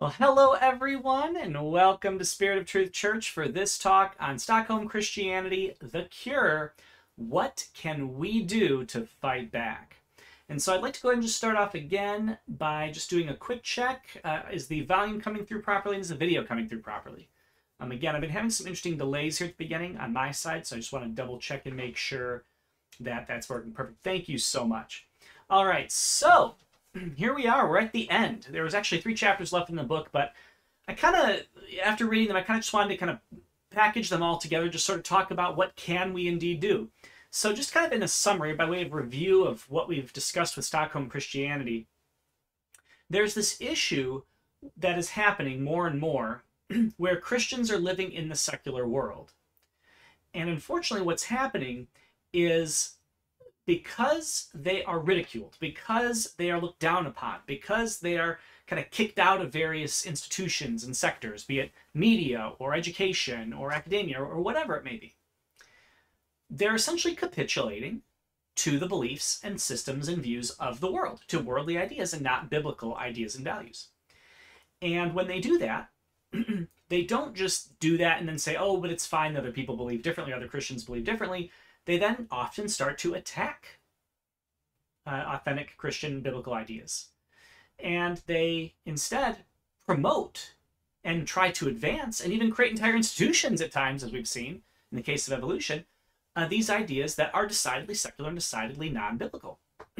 Well, hello everyone, and welcome to Spirit of Truth Church for this talk on Stockholm Christianity, The Cure. What can we do to fight back? And so I'd like to go ahead and just start off again by just doing a quick check. Is the volume coming through properly, and is the video coming through properly? Again, I've been having some interesting delays here at the beginning on my side, so I just want to double check and make sure that that's working perfect. Thank you so much. All right, so here we are. We're at the end. There was actually 3 chapters left in the book, but I kind of, after reading them, I kind of just wanted to kind of package them all together, just sort of talk about what can we indeed do. So just kind of in a summary, by way of review of what we've discussed with Stockholm Christianity, there's this issue that is happening more and more where Christians are living in the secular world. And unfortunately, what's happening is because they are ridiculed, because they are looked down upon, because they are kind of kicked out of various institutions and sectors, be it media or education or academia or whatever it may be, they're essentially capitulating to the beliefs and systems and views of the world, to worldly ideas and not biblical ideas and values. And when they do that, they don't just do that and then say, oh, but it's fine that other people believe differently, other Christians believe differently. They then often start to attack authentic Christian biblical ideas. And they instead promote and try to advance and even create entire institutions at times, as we've seen in the case of evolution, these ideas that are decidedly secular and decidedly non-biblical.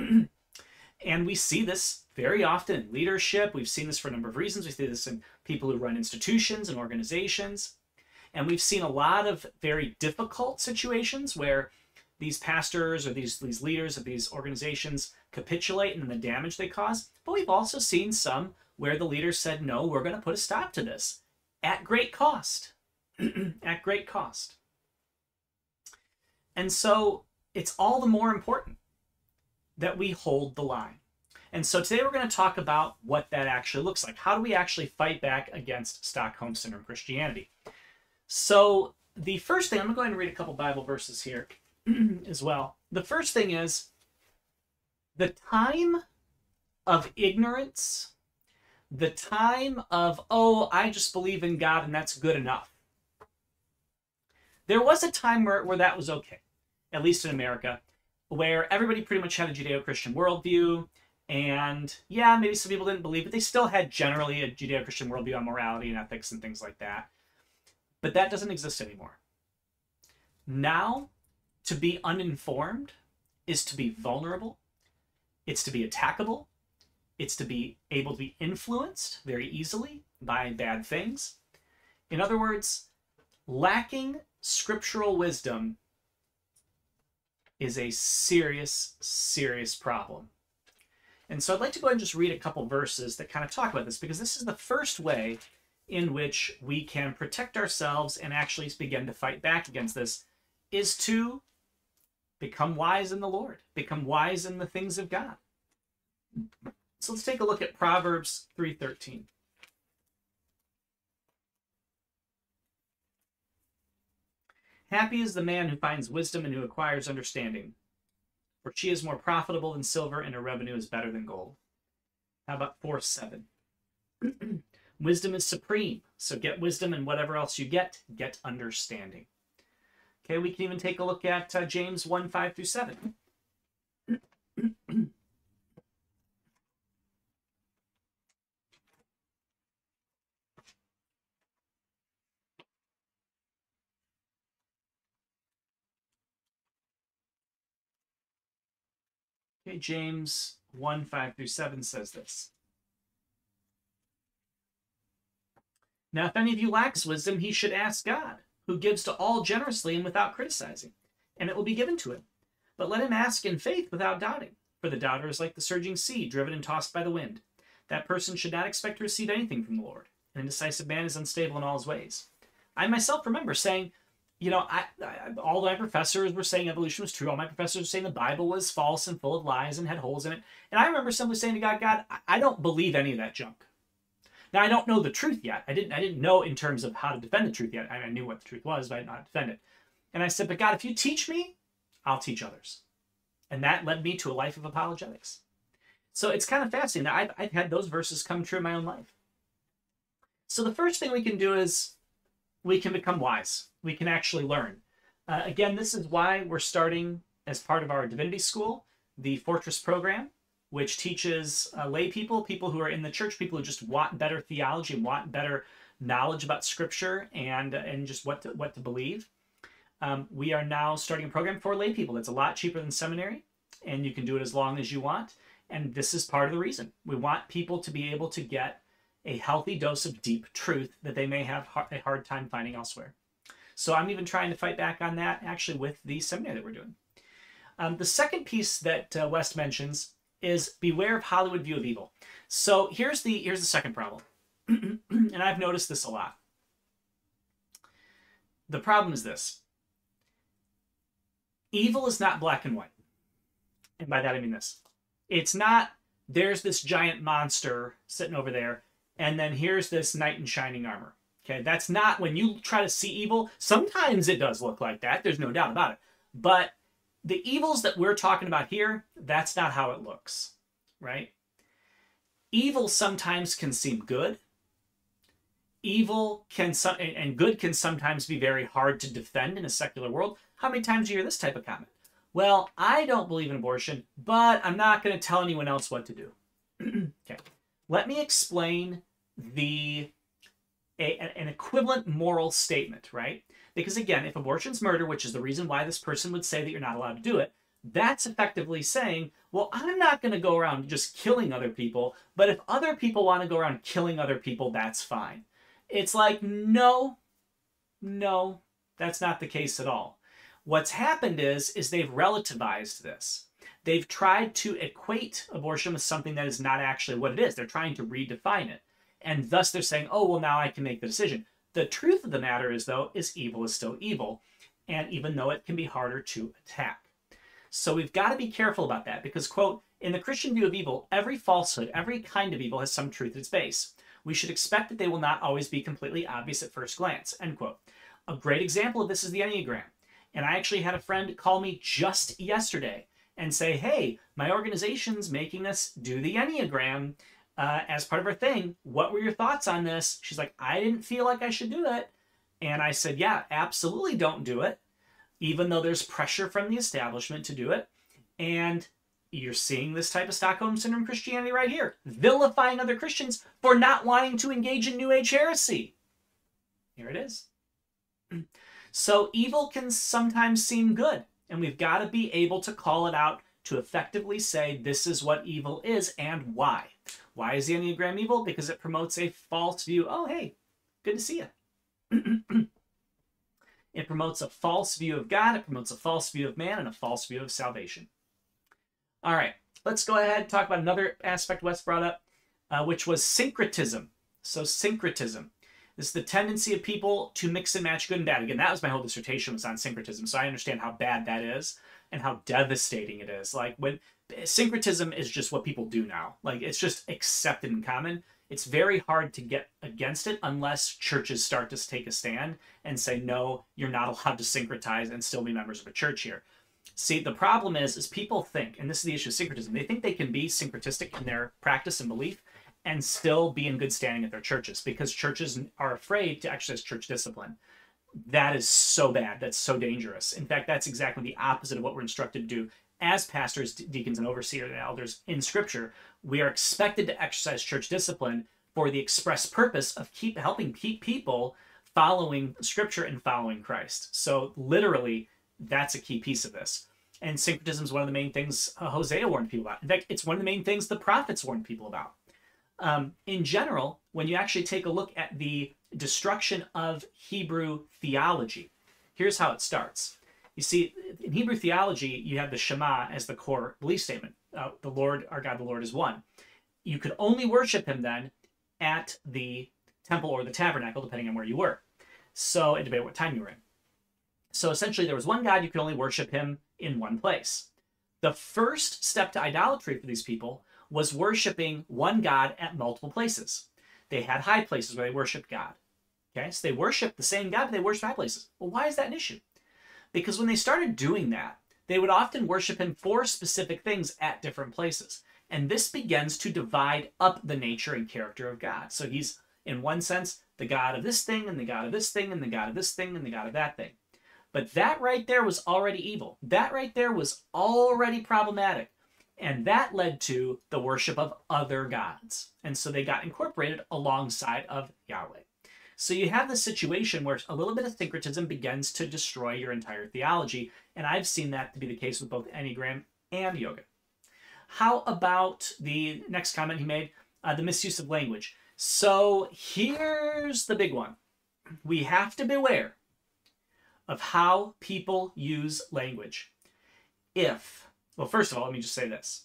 And we see this very often in leadership. We've seen this for a number of reasons. We see this in people who run institutions and organizations. And we've seen a lot of very difficult situations where these pastors or these leaders of these organizations capitulate and the damage they cause. But we've also seen some where the leaders said, no, we're going to put a stop to this at great cost. At great cost. And so it's all the more important that we hold the line. And so today we're going to talk about what that actually looks like. How do we actually fight back against Stockholm Syndrome Christianity? So the first thing, I'm going to go ahead and read a couple Bible verses here as well. The first thing is the time of ignorance, the time of, oh, I just believe in God and that's good enough. There was a time where that was okay, at least in America, where everybody pretty much had a Judeo-Christian worldview. And yeah, maybe some people didn't believe, but they still had generally a Judeo-Christian worldview on morality and ethics and things like that. But that doesn't exist anymore. Now, to be uninformed is to be vulnerable. It's to be attackable. It's to be able to be influenced very easily by bad things. In other words, lacking scriptural wisdom is a serious, serious problem. And so I'd like to go ahead and just read a couple verses that kind of talk about this, because this is the first way in which we can protect ourselves and actually begin to fight back against this, is to become wise in the Lord, become wise in the things of God. So let's take a look at Proverbs 3:13. Happy is the man who finds wisdom and who acquires understanding, for she is more profitable than silver and her revenue is better than gold. How about 4:7? Wisdom is supreme, so get wisdom, and whatever else you get understanding. Okay, we can even take a look at James 1:5-7. Okay, James 1:5-7 says this. Now, if any of you lacks wisdom, he should ask God, who gives to all generously and without criticizing, and it will be given to him. But let him ask in faith without doubting, for the doubter is like the surging sea, driven and tossed by the wind. That person should not expect to receive anything from the Lord. An indecisive man is unstable in all his ways. I myself remember saying, you know, all my professors were saying evolution was true. All my professors were saying the Bible was false and full of lies and had holes in it. And I remember simply saying to God, God, I don't believe any of that junk. Now, I don't know the truth yet. I didn't know in terms of how to defend the truth yet. I knew what the truth was, but I didn't know how to defend it. And I said, but God, if you teach me, I'll teach others. And that led me to a life of apologetics. So it's kind of fascinating that I've had those verses come true in my own life. So the first thing we can do is we can become wise. We can actually learn. Again, this is why we're starting, as part of our divinity school, the Fortress program, which teaches lay people, people who are in the church, people who just want better theology and want better knowledge about Scripture and just what to believe. We are now starting a program for lay people that's a lot cheaper than seminary, and you can do it as long as you want. And this is part of the reason. We want people to be able to get a healthy dose of deep truth that they may have a hard time finding elsewhere. So I'm even trying to fight back on that, actually, with the seminary that we're doing. The second piece that West mentions is beware of Hollywood view of evil. So here's the second problem. And I've noticed this a lot. The problem is this. Evil is not black and white. And by that I mean this. It's not, there's this giant monster sitting over there, and then here's this knight in shining armor. Okay, that's not, when you try to see evil, sometimes it does look like that. There's no doubt about it. But the evils that we're talking about here, that's not how it looks, right? Evil sometimes can seem good. Evil can, and good can sometimes be very hard to defend in a secular world. How many times do you hear this type of comment? Well, I don't believe in abortion, but I'm not going to tell anyone else what to do. Okay, let me explain an equivalent moral statement, right? Because again, if abortion's murder, which is the reason why this person would say that you're not allowed to do it, that's effectively saying, well, I'm not going to go around just killing other people, but if other people want to go around killing other people, that's fine. It's like, no, that's not the case at all. What's happened is they've relativized this. They've tried to equate abortion with something that is not actually what it is. They're trying to redefine it. And thus they're saying, oh, well, now I can make the decision. The truth of the matter is, though, is evil is still evil. And even though it can be harder to attack. So we've got to be careful about that because, quote, in the Christian view of evil, every falsehood, every kind of evil has some truth at its base. We should expect that they will not always be completely obvious at first glance, end quote. A great example of this is the Enneagram. And I actually had a friend call me just yesterday and say, hey, my organization's making us do the Enneagram as part of our thing. What were your thoughts on this? She's like, I didn't feel like I should do it. And I said, yeah, absolutely don't do it, even though there's pressure from the establishment to do it. And you're seeing this type of Stockholm Syndrome Christianity right here, vilifying other Christians for not wanting to engage in New Age heresy. Here it is. So evil can sometimes seem good, and we've got to be able to call it out to effectively say this is what evil is and why. Why is the Enneagram evil? Because it promotes a false view. Oh, hey, good to see you. It promotes a false view of God, it promotes a false view of man, and a false view of salvation. All right, let's go ahead and talk about another aspect Wes brought up, which was syncretism. So syncretism. This is the tendency of people to mix and match good and bad. Again, that was my whole dissertation, was on syncretism, so I understand how bad that is and how devastating it is. Like, when syncretism is just what people do now. Like, it's just accepted and common. It's very hard to get against it unless churches start to take a stand and say, no, you're not allowed to syncretize and still be members of a church here. See, the problem is people think, and this is the issue of syncretism, they think they can be syncretistic in their practice and belief and still be in good standing at their churches because churches are afraid to exercise church discipline. That is so bad. That's so dangerous. In fact, that's exactly the opposite of what we're instructed to do as pastors, deacons, and overseers and elders in Scripture. We are expected to exercise church discipline for the express purpose of helping people following Scripture and following Christ. So literally, that's a key piece of this. And syncretism is one of the main things Hosea warned people about. In fact, it's one of the main things the prophets warned people about. In general, when you actually take a look at the destruction of Hebrew theology, here's how it starts. You see, in Hebrew theology, you have the Shema as the core belief statement. The Lord, our God, the Lord is one. You could only worship him then at the temple or the tabernacle, depending on where you were. So, and depending on what time you were in. So essentially, there was one God, you could only worship him in one place. The first step to idolatry for these people was worshiping one God at multiple places. They had high places where they worshiped God. Okay, so they worshiped the same God, but they worshiped high places. Well, why is that an issue? Because when they started doing that, they would often worship him for specific things at different places. And this begins to divide up the nature and character of God. So he's In one sense, the God of this thing, and the God of this thing, and the God of this thing, and the God of that thing. But that right there was already evil. That right there was already problematic. And that led to the worship of other gods. And so they got incorporated alongside of Yahweh. So you have this situation where a little bit of syncretism begins to destroy your entire theology. And I've seen that to be the case with both Enneagram and yoga. How about the next comment he made? The misuse of language. So here's the big one. We have to beware of how people use language. Well, first of all, let me just say this.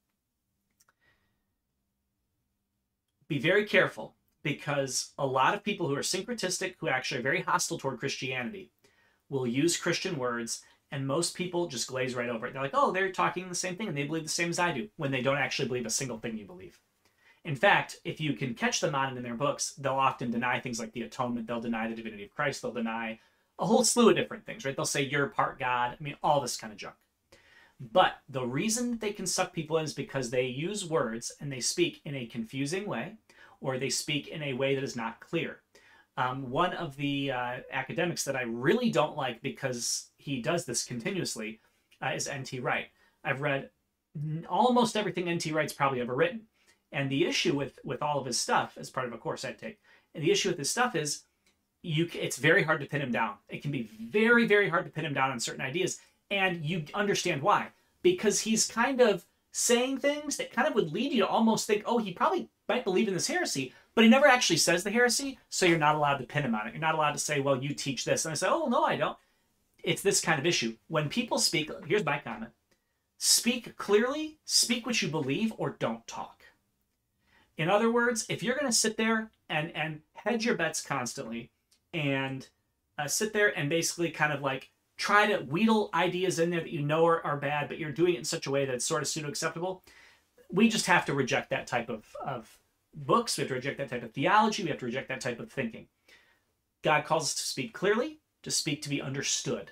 Be very careful, because a lot of people who are syncretistic, who actually are very hostile toward Christianity, will use Christian words, and most people just glaze right over it. They're like, oh, they're talking the same thing, and they believe the same as I do, when they don't actually believe a single thing you believe. In fact, if you can catch them on it in their books, they'll often deny things like the atonement, they'll deny the divinity of Christ, they'll deny a whole slew of different things, right? They'll say you're part God, I mean, all this kind of junk. But the reason they can suck people in is because they use words and they speak in a confusing way, or they speak in a way that is not clear. One of the academics that I really don't like, because he does this continuously, is N.T. Wright. I've read almost everything N.T. Wright's probably ever written. And the issue with all of his stuff, as part of a course I take, and the issue with his stuff is it's very hard to pin him down. It can be very, very hard to pin him down on certain ideas. And you understand why. Because he's kind of saying things that kind of would lead you to almost think, oh, he probably might believe in this heresy, but he never actually says the heresy, so you're not allowed to pin him on it. You're not allowed to say, well, you teach this. And I say, oh, no, I don't. It's this kind of issue. When people speak, here's my comment. Speak clearly, speak what you believe, or don't talk. In other words, if you're going to sit there and hedge your bets constantly and sit there and basically kind of like try to wheedle ideas in there that you know are bad, but you're doing it in such a way that it's sort of pseudo-acceptable, we just have to reject that type of books. We have to reject that type of theology. We have to reject that type of thinking. God calls us to speak clearly, to speak to be understood,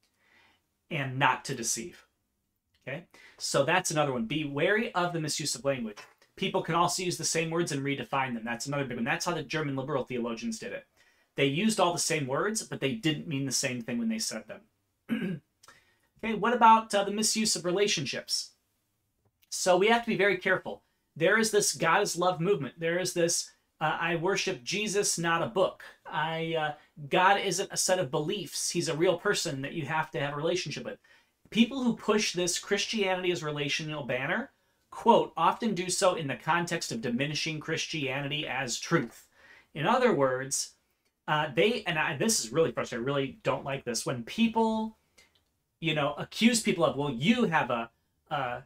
and not to deceive. Okay? So that's another one. Be wary of the misuse of language. People can also use the same words and redefine them. That's another big one. That's how the German liberal theologians did it. They used all the same words, but they didn't mean the same thing when they said them. Okay, what about the misuse of relationships? So we have to be very careful. There is this God is love movement. There is this I worship Jesus, not a book. God isn't a set of beliefs. He's a real person that you have to have a relationship with. People who push this Christianity as relational banner, quote, often do so in the context of diminishing Christianity as truth. In other words, this is really frustrating. I really don't like this. When people, accuse people of, well, you have a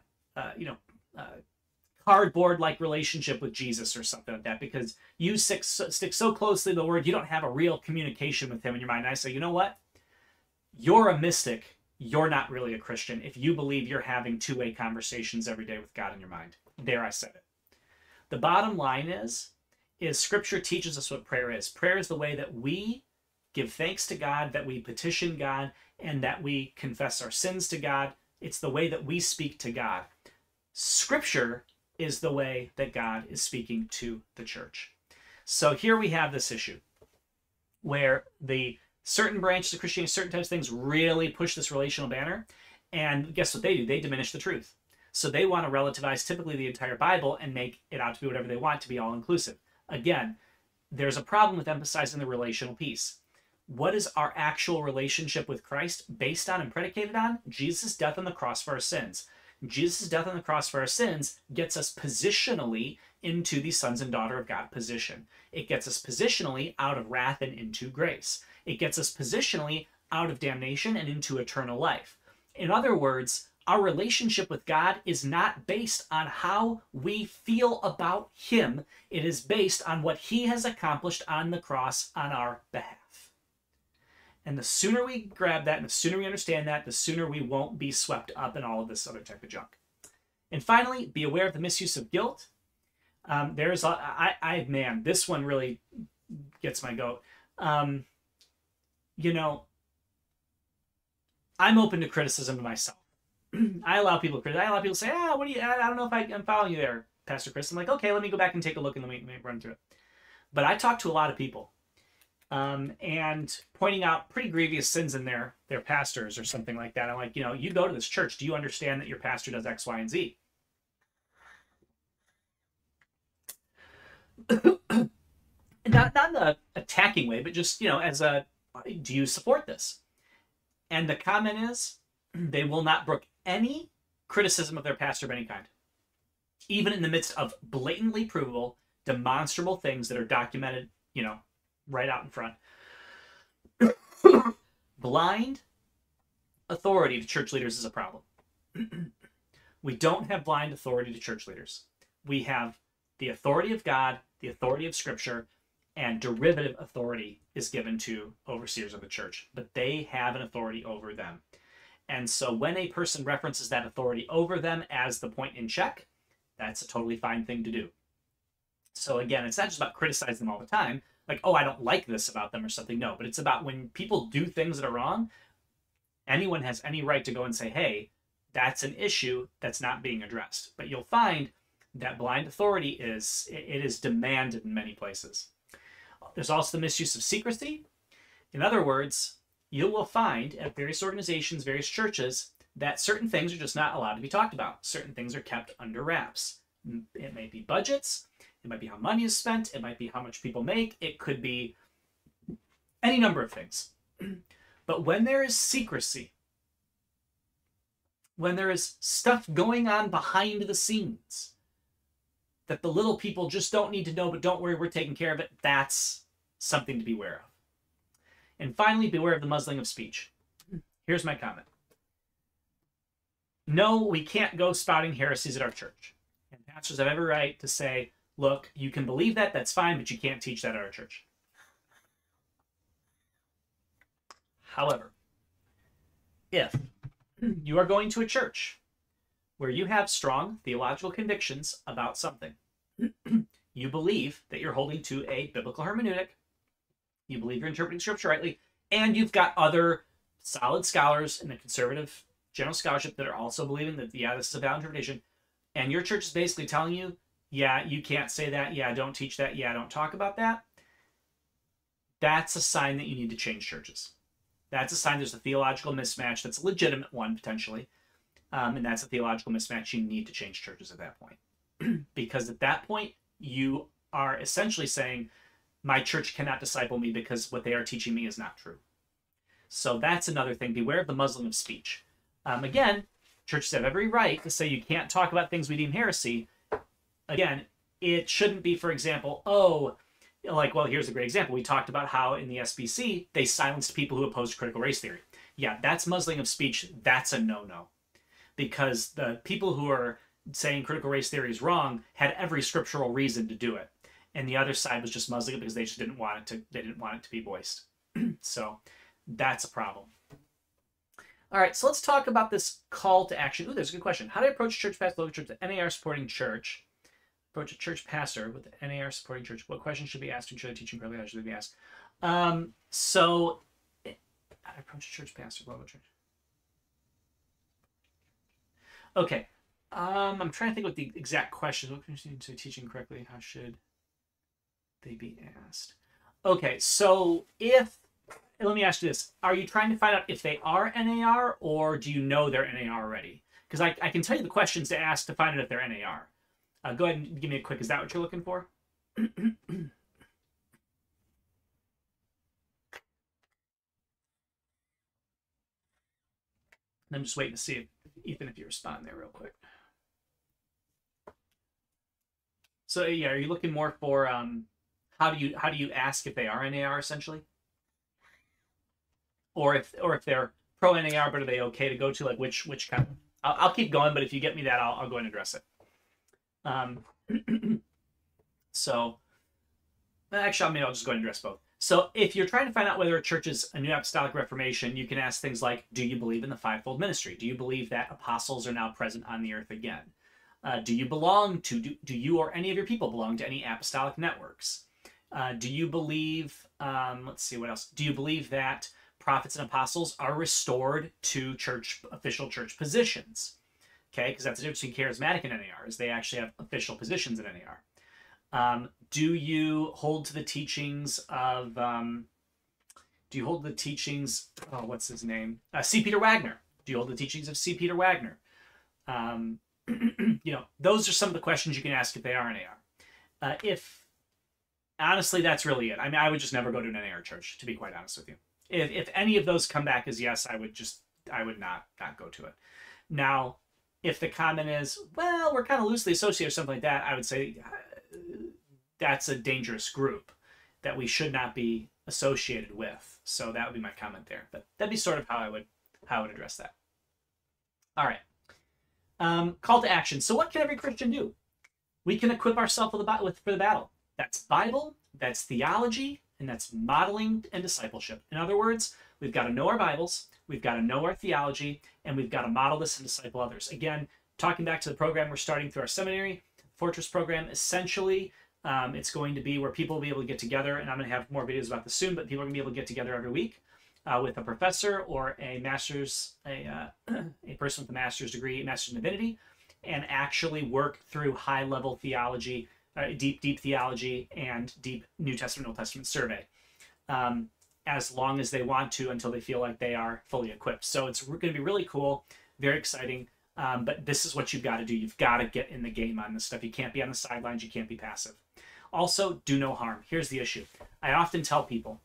cardboard-like relationship with Jesus or something like that because you stick so closely to the word, you don't have a real communication with him in your mind. And I say, you know what? You're a mystic. You're not really a Christian if you believe you're having two-way conversations every day with God in your mind. There, I said it. The bottom line is Scripture teaches us what prayer is. Prayer is the way that we give thanks to God, that we petition God, and that we confess our sins to God. It's the way that we speak to God. Scripture is the way that God is speaking to the church. So here we have this issue where the certain branches of Christianity, certain types of things really push this relational banner. And guess what they do? They diminish the truth. So they want to relativize typically the entire Bible and make it out to be whatever they want to be all-inclusive. Again, there's a problem with emphasizing the relational piece. What is our actual relationship with Christ based on and predicated on? Jesus' death on the cross for our sins. Jesus' death on the cross for our sins gets us positionally into the sons and daughter of God position. It gets us positionally out of wrath and into grace. It gets us positionally out of damnation and into eternal life. In other words, our relationship with God is not based on how we feel about him. It is based on what he has accomplished on the cross on our behalf. And the sooner we grab that and the sooner we understand that, the sooner we won't be swept up in all of this other type of junk. And finally, be aware of the misuse of guilt. This one really gets my goat. I'm open to criticism of myself. I allow people to criticize. I allow people to say, I don't know if I'm following you there, Pastor Chris. I'm like, okay, let me go back and take a look and let me run through it. But I talk to a lot of people, and pointing out pretty grievous sins in their pastors or something like that. I'm like, you go to this church. Do you understand that your pastor does X, Y, and Z? Not in a attacking way, but just, as a, do you support this? And the comment is, they will not brook any criticism of their pastor of any kind, even in the midst of blatantly provable, demonstrable things that are documented, right out in front. Blind authority to church leaders is a problem. We don't have blind authority to church leaders. We have the authority of God, the authority of Scripture, and derivative authority is given to overseers of the church, but they have an authority over them. And so when a person references that authority over them as the point in check, that's a totally fine thing to do. So again, it's not just about criticizing them all the time, like, oh, I don't like this about them or something. No, but it's about when people do things that are wrong, anyone has any right to go and say, hey, that's an issue that's not being addressed. But you'll find that blind authority is demanded in many places. There's also the misuse of secrecy. In other words, you will find at various organizations, various churches, that certain things are just not allowed to be talked about. Certain things are kept under wraps. It may be budgets. It might be how money is spent. It might be how much people make. It could be any number of things. But when there is secrecy, when there is stuff going on behind the scenes that the little people just don't need to know, but don't worry, we're taking care of it, that's something to beware of. And finally, beware of the muzzling of speech. Here's my comment. No, we can't go spouting heresies at our church. And pastors have every right to say, look, you can believe that, that's fine, but you can't teach that at our church. However, if you are going to a church where you have strong theological convictions about something, you believe that you're holding to a biblical hermeneutic, you believe you're interpreting Scripture rightly, and you've got other solid scholars in the conservative general scholarship that are also believing that, yeah, this is a valid interpretation, and your church is basically telling you, yeah, you can't say that, yeah, don't teach that, yeah, don't talk about that, that's a sign that you need to change churches. That's a sign there's a theological mismatch that's a legitimate one, potentially, and that's a theological mismatch. You need to change churches at that point. Because at that point, you are essentially saying, my church cannot disciple me because what they are teaching me is not true. So that's another thing. Beware of the muzzling of speech. Again, churches have every right to say you can't talk about things we deem heresy. Again, it shouldn't be, for example, well, here's a great example. We talked about how in the SBC, they silenced people who opposed critical race theory. Yeah, that's muzzling of speech. That's a no-no. Because the people who are saying critical race theory is wrong had every scriptural reason to do it. And the other side was just muzzling it because they just didn't want it to be voiced. So that's a problem. All right, so let's talk about this call to action. Ooh, there's a good question. How do I approach church pastor, local church, the NAR supporting church? Approach a church pastor with the NAR supporting church. What questions should be asked? Should I teach correctly? How should they be asked? So I approach a church pastor, local church. Okay. I'm trying to think what the exact question is. What questions should teaching correctly? How should they be asked? Okay, so let me ask you this. Are you trying to find out if they are NAR, or do you know they're NAR already? Because I can tell you the questions to ask to find out if they're NAR. Go ahead and give me a quick, is that what you're looking for? I'm just waiting to see Ethan, if you respond there real quick. So yeah, are you looking more for how do you ask if they are NAR essentially? Or if they're pro NAR, but are they okay to go to, like, which kind of, I'll keep going, but if you get me that, I'll go and address it. So actually, maybe I'll just go ahead and address both. So if you're trying to find out whether a church is a New Apostolic Reformation, you can ask things like, do you believe in the fivefold ministry? Do you believe that apostles are now present on the earth again? Do you do you or any of your people belong to any apostolic networks? Do you believe, let's see, what else? Do you believe that prophets and apostles are restored to official church positions? Okay, because that's the difference between charismatic and NAR, is they actually have official positions in NAR. Do you hold to the teachings of, what's his name? C. Peter Wagner. Do you hold the teachings of C. Peter Wagner? Those are some of the questions you can ask if they are an AR. If honestly, that's really it. I mean, I would just never go to an AR church, to be quite honest with you. If any of those come back as yes, I would not go to it. Now, if the comment is, well, we're kind of loosely associated or something like that, I would say that's a dangerous group that we should not be associated with. So that would be my comment there. But that'd be sort of how I would address that. All right. Call to action. So what can every Christian do? We can equip ourselves for the battle. That's Bible, that's theology, and that's modeling and discipleship. In other words, we've got to know our Bibles, we've got to know our theology, and we've got to model this and disciple others. Again, talking back to the program we're starting through our seminary, Fortress program, essentially, it's going to be where people will be able to get together, and I'm going to have more videos about this soon, but people are going to be able to get together every week with a professor or a person with a master's degree, master's in divinity, and actually work through high-level theology, deep theology, and deep New Testament, Old Testament survey, as long as they want to, until they feel like they are fully equipped. So it's going to be really cool, very exciting, but this is what you've got to do. You've got to get in the game on this stuff. You can't be on the sidelines. You can't be passive. Also, do no harm. Here's the issue. I often tell people,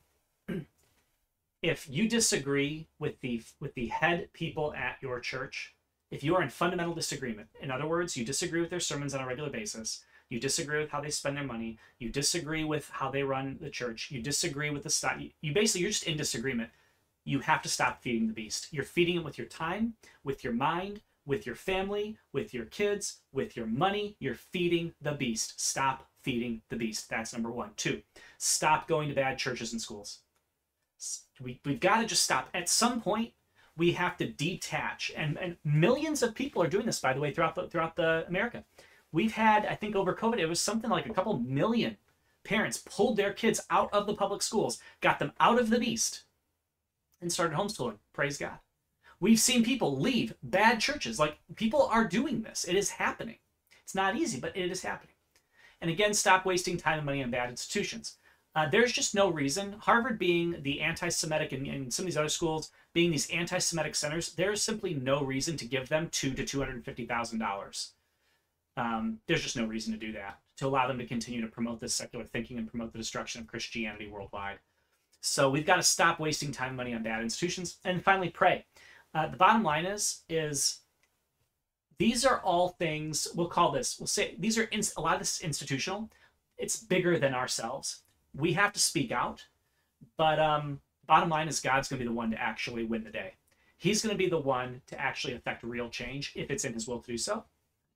if you disagree with the head people at your church, if you are in fundamental disagreement, in other words, you disagree with their sermons on a regular basis, you disagree with how they spend their money, you disagree with how they run the church, you disagree with the style, you're just in disagreement, you have to stop feeding the beast. You're feeding it with your time, with your mind, with your family, with your kids, with your money. You're feeding the beast. Stop feeding the beast. That's number one. 2, stop going to bad churches and schools. We've got to just stop. At some point, we have to detach. And millions of people are doing this, by the way, throughout the America. We've had, I think over COVID, it was something like a couple million parents pulled their kids out of the public schools, got them out of the beast, and started homeschooling. Praise God. We've seen people leave bad churches. Like, people are doing this. It is happening. It's not easy, but it is happening. And again, stop wasting time and money on bad institutions. There's just no reason. Harvard being the anti-Semitic, and some of these other schools being these anti-Semitic centers, there's simply no reason to give them $200,000 to $250,000. There's just no reason to do that, to allow them to continue to promote this secular thinking and promote the destruction of Christianity worldwide. So we've got to stop wasting time and money on bad institutions. And finally, pray. The bottom line is these are all things, we'll say these are, a lot of this is institutional. It's bigger than ourselves. We have to speak out, but bottom line is God's going to be the one to actually win the day. He's going to be the one to actually affect real change if it's in his will to do so.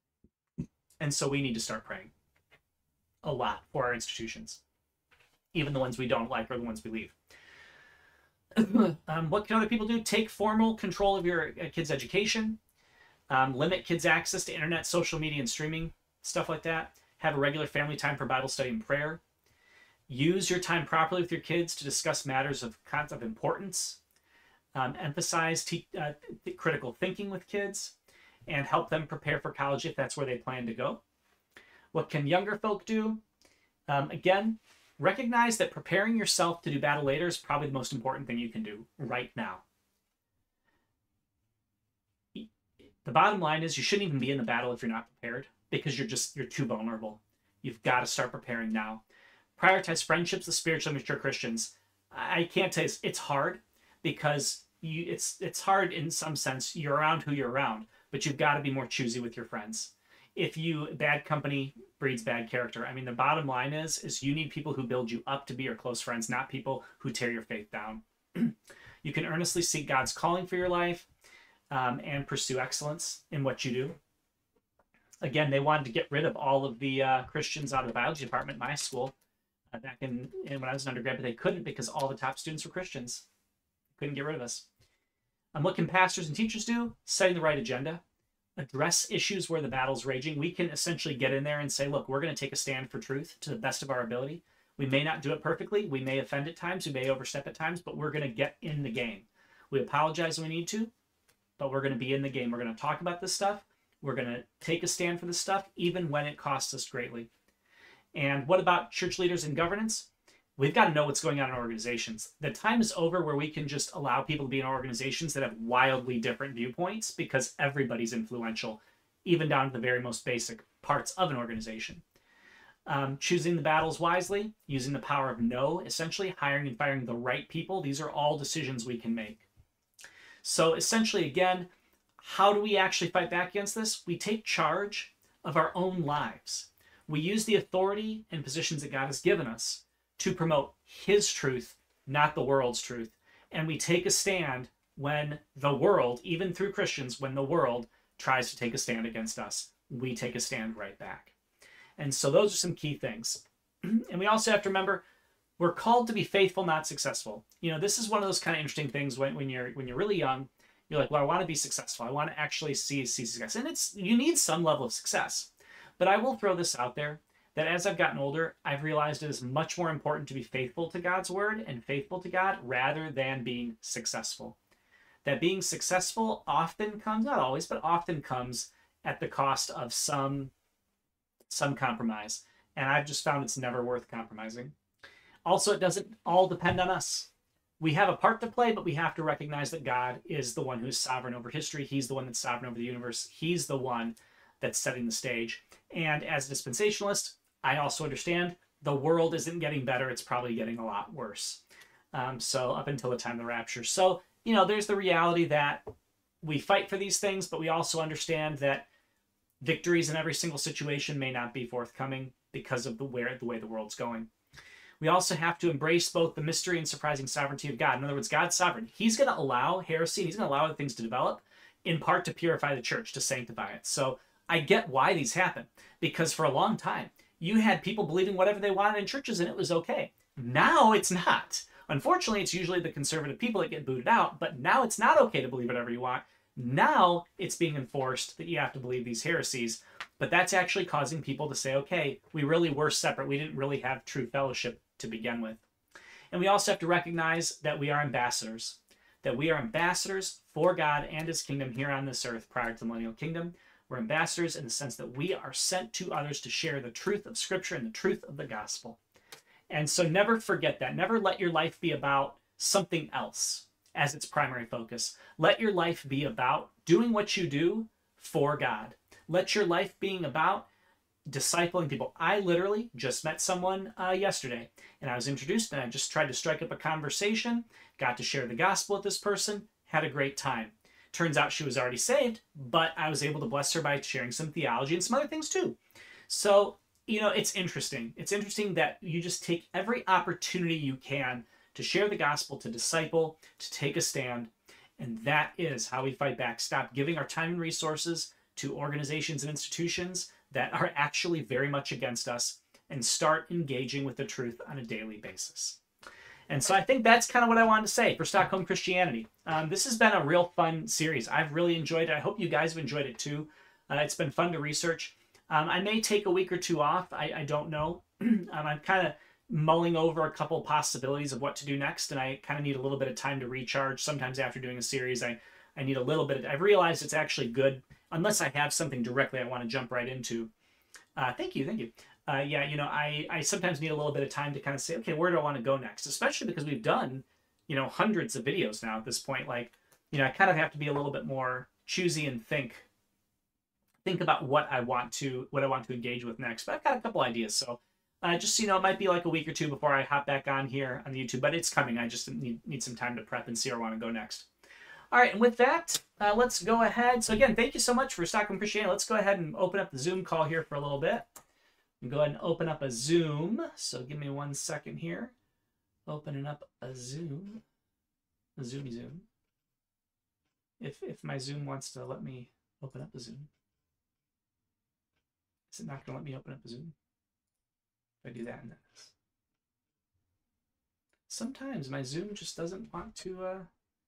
And so we need to start praying a lot for our institutions, even the ones we don't like or the ones we leave. What can other people do? Take formal control of your kids' education. Limit kids' access to internet, social media, and streaming, stuff like that. Have a regular family time for Bible study and prayer. Use your time properly with your kids to discuss matters of importance. Emphasize critical thinking with kids, and help them prepare for college if that's where they plan to go. What can younger folk do? Again, recognize that preparing yourself to do battle later is probably the most important thing you can do right now. The bottom line is you shouldn't even be in the battle if you're not prepared, because you're too vulnerable. You've got to start preparing now. Prioritize friendships with spiritually mature Christians. I can't tell you, it's hard, because it's hard in some sense. You're around who you're around, but you've got to be more choosy with your friends. Bad company breeds bad character. I mean, the bottom line is you need people who build you up to be your close friends, not people who tear your faith down. You can earnestly seek God's calling for your life, and pursue excellence in what you do. Again, they wanted to get rid of all of the Christians out of the biology department at my school back when I was an undergrad, but they couldn't, because all the top students were Christians. Couldn't get rid of us. What can pastors and teachers do? Setting the right agenda. Address issues where the battle's raging. We can essentially get in there and say, look, we're going to take a stand for truth to the best of our ability. We may not do it perfectly. We may offend at times. We may overstep at times, but we're going to get in the game. We apologize when we need to, but we're going to be in the game. We're going to talk about this stuff. We're going to take a stand for this stuff, even when it costs us greatly. And what about church leaders and governance? We've got to know what's going on in organizations. The time is over where we can just allow people to be in organizations that have wildly different viewpoints, because everybody's influential, even down to the very most basic parts of an organization. Choosing the battles wisely, using the power of no, essentially hiring and firing the right people. These are all decisions we can make. So essentially, again, how do we actually fight back against this? We take charge of our own lives. We use the authority and positions that God has given us to promote his truth, not the world's truth. And we take a stand when the world, even through Christians, when the world tries to take a stand against us, we take a stand right back. And so those are some key things. And we also have to remember, we're called to be faithful, not successful. You know, this is one of those kind of interesting things when you're really young. You're like, well, I want to be successful. I want to actually see success. And you need some level of success. But I will throw this out there, that as I've gotten older, I've realized it is much more important to be faithful to God's word and faithful to God rather than being successful. That being successful often comes, not always, but often comes at the cost of some compromise. And I've just found it's never worth compromising. Also, it doesn't all depend on us. We have a part to play, but we have to recognize that God is the one who's sovereign over history. He's the one that's sovereign over the universe. He's the one that's setting the stage. And as a dispensationalist, I also understand the world isn't getting better. It's probably getting a lot worse. So up until the time of the rapture. So, you know, there's the reality that we fight for these things, but we also understand that victories in every single situation may not be forthcoming because of the way the world's going. We also have to embrace both the mystery and surprising sovereignty of God. In other words, God's sovereign. He's going to allow heresy, he's going to allow other things to develop, in part to purify the church, to sanctify it. So I get why these happen, because for a long time, you had people believing whatever they wanted in churches and it was okay. Now it's not. Unfortunately, it's usually the conservative people that get booted out, but now it's not okay to believe whatever you want. Now it's being enforced that you have to believe these heresies, but that's actually causing people to say, okay, we really were separate. We didn't really have true fellowship to begin with. And we also have to recognize that we are ambassadors, for God and his kingdom here on this earth prior to the millennial kingdom. We're ambassadors in the sense that we are sent to others to share the truth of Scripture and the truth of the gospel. And so never forget that. Never let your life be about something else as its primary focus. Let your life be about doing what you do for God. Let your life being about discipling people. I literally just met someone yesterday, and I was introduced, and I just tried to strike up a conversation, got to share the gospel with this person, had a great time. Turns out she was already saved, but I was able to bless her by sharing some theology and some other things too. So, you know, it's interesting. It's interesting that you just take every opportunity you can to share the gospel, to disciple, to take a stand. And that is how we fight back. Stop giving our time and resources to organizations and institutions that are actually very much against us, and start engaging with the truth on a daily basis. And so I think that's kind of what I wanted to say for Stockholm Christianity. This has been a real fun series. I've really enjoyed it. I hope you guys have enjoyed it too. It's been fun to research. I may take a week or two off. I don't know. I'm kind of mulling over a couple possibilities of what to do next, and I kind of need a little bit of time to recharge. Sometimes after doing a series, I need a little bit. I've realized it's actually good, unless I have something directly I want to jump right into. Thank you. Yeah, you know, I sometimes need a little bit of time to kind of say, okay, where do I want to go next? Especially because we've done, you know, hundreds of videos now at this point. Like, you know, I kind of have to be a little bit more choosy and think about what I want to engage with next. But I've got a couple ideas, so just, you know, it might be like a week or two before I hop back on here on the YouTube, but it's coming. I just need some time to prep and see where I want to go next. All right, and with that, let's go ahead. So again, thank you so much for Stockholm Christianity. Let's go ahead and open up the Zoom call here for a little bit. Go ahead and open up a Zoom. So give me 1 second here. Opening up a Zoom. A Zoomy Zoom. If my Zoom wants to let me open up a Zoom. Is it not going to let me open up a Zoom? If I do that, and then sometimes my Zoom just doesn't want to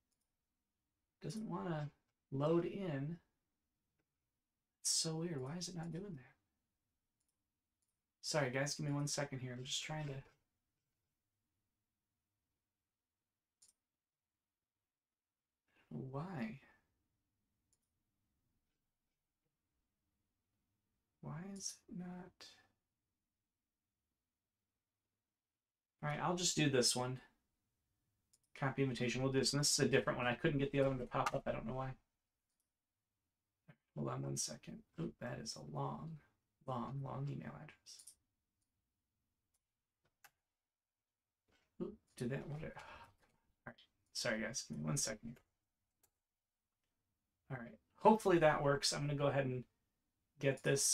load in. It's so weird. Why is it not doing that? Sorry guys, give me 1 second here. I'm just trying to... Why? Why is it not... All right, I'll just do this one. Copy invitation. We'll do this. And this is a different one. I couldn't get the other one to pop up. I don't know why. Hold on one second. Oop, that is a long email address. Oop, did that one? All right. Sorry, guys. Give me 1 second. All right. Hopefully that works. I'm going to go ahead and get this.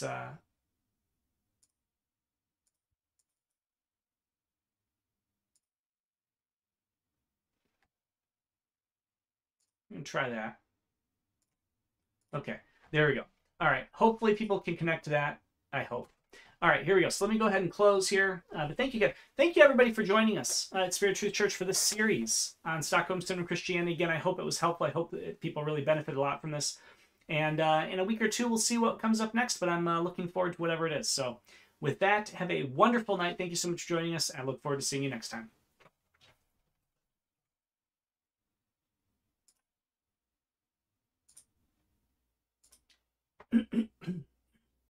I'm going to try that. Okay. There we go. All right. Hopefully people can connect to that. I hope. All right, here we go. So let me go ahead and close here. But thank you again. Thank you, everybody, for joining us at Spirit of Truth Church for this series on Stockholm Syndrome Christianity. Again, I hope it was helpful. I hope that people really benefited a lot from this. And in a week or two, we'll see what comes up next. But I'm looking forward to whatever it is. So with that, have a wonderful night. Thank you so much for joining us. I look forward to seeing you next time.